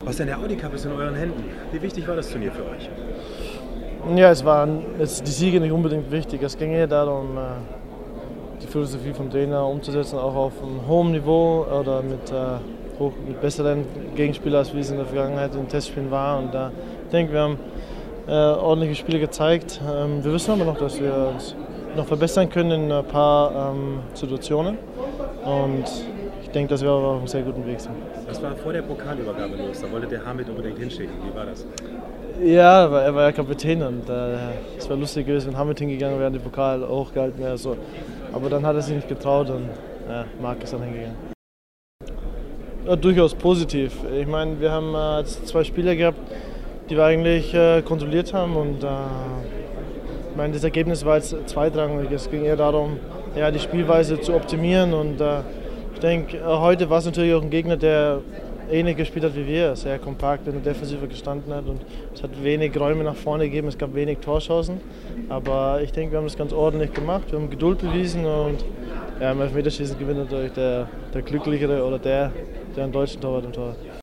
Bastian, der Audi Cup ist in euren Händen. Wie wichtig war das Turnier für euch? Ja, es waren jetzt die Siege nicht unbedingt wichtig. Es ging eher darum, die Philosophie vom Trainer umzusetzen, auch auf einem hohen Niveau oder mit besseren Gegenspielern, als wie es in der Vergangenheit in den Testspielen war. Und ich denke, wir haben ordentliche Spiele gezeigt. Wir wissen aber noch, dass wir uns noch verbessern können in ein paar Situationen. Und ich denke, dass wir auf einem sehr guten Weg sind. Was war vor der Pokalübergabe los? Da wollte der Hamid unbedingt hinschicken. Wie war das? Ja, er war ja Kapitän und es wäre lustig gewesen, wenn Hamid hingegangen wäre und den Pokal hochgehalten wäre. So. Aber dann hat er sich nicht getraut und Marc ist dann hingegangen. Ja, durchaus positiv. Ich meine, wir haben jetzt 2 Spieler gehabt, die wir eigentlich kontrolliert haben und ich meine, das Ergebnis war jetzt zweitrangig. Es ging eher darum, ja, die Spielweise zu optimieren und ich denke, heute war es natürlich auch ein Gegner, der ähnlich gespielt hat wie wir, sehr kompakt in der Defensive gestanden hat und es hat wenig Räume nach vorne gegeben, es gab wenig Torchancen, aber ich denke, wir haben das ganz ordentlich gemacht, wir haben Geduld bewiesen und ja, im Elfmeterschießen gewinnt natürlich der Glücklichere oder der einen deutschen Torwart im Tor hat.